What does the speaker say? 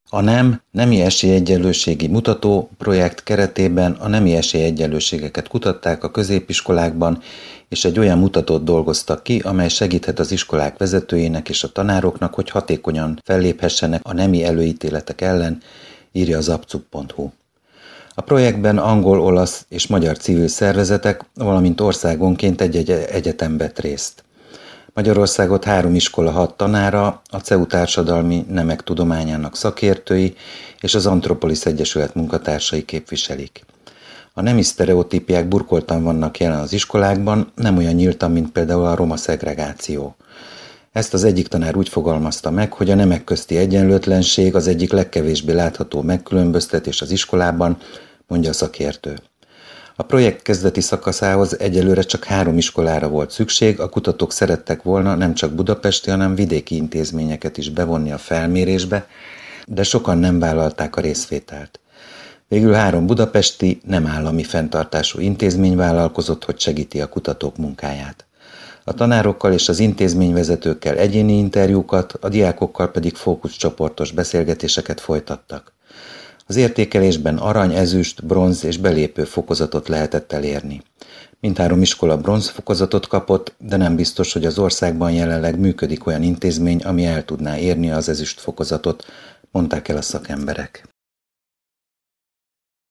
A nemi esélyegyenlőségi mutató projekt keretében a nemi esélyegyenlőségeket kutatták a középiskolákban, és egy olyan mutatót dolgoztak ki, amely segíthet az iskolák vezetőinek és a tanároknak, hogy hatékonyan felléphessenek a nemi előítéletek ellen, írja az apcuk.hu. A projektben angol, olasz és magyar civil szervezetek, valamint országonként egy egyetem vett részt. Magyarországot 3 iskola 6 tanára, a CEU társadalmi nemek tudományának szakértői és az Anthropolis Egyesület munkatársai képviselik. A nemi sztereotípiák burkoltan vannak jelen az iskolákban, nem olyan nyíltan, mint például a roma szegregáció. Ezt az egyik tanár úgy fogalmazta meg, hogy a nemek közti egyenlőtlenség az egyik legkevésbé látható megkülönböztetés az iskolában, mondja a szakértő. A projekt kezdeti szakaszához egyelőre csak 3 iskolára volt szükség, a kutatók szerettek volna nem csak budapesti, hanem vidéki intézményeket is bevonni a felmérésbe, de sokan nem vállalták a részvételt. Végül 3 budapesti, nem állami fenntartású intézmény vállalkozott, hogy segíti a kutatók munkáját. A tanárokkal és az intézményvezetőkkel egyéni interjúkat, a diákokkal pedig fókuszcsoportos beszélgetéseket folytattak. Az értékelésben arany, ezüst, bronz és belépő fokozatot lehetett elérni. Mindhárom iskola bronz fokozatot kapott, de nem biztos, hogy az országban jelenleg működik olyan intézmény, ami el tudná érni az ezüst fokozatot, mondták el a szakemberek.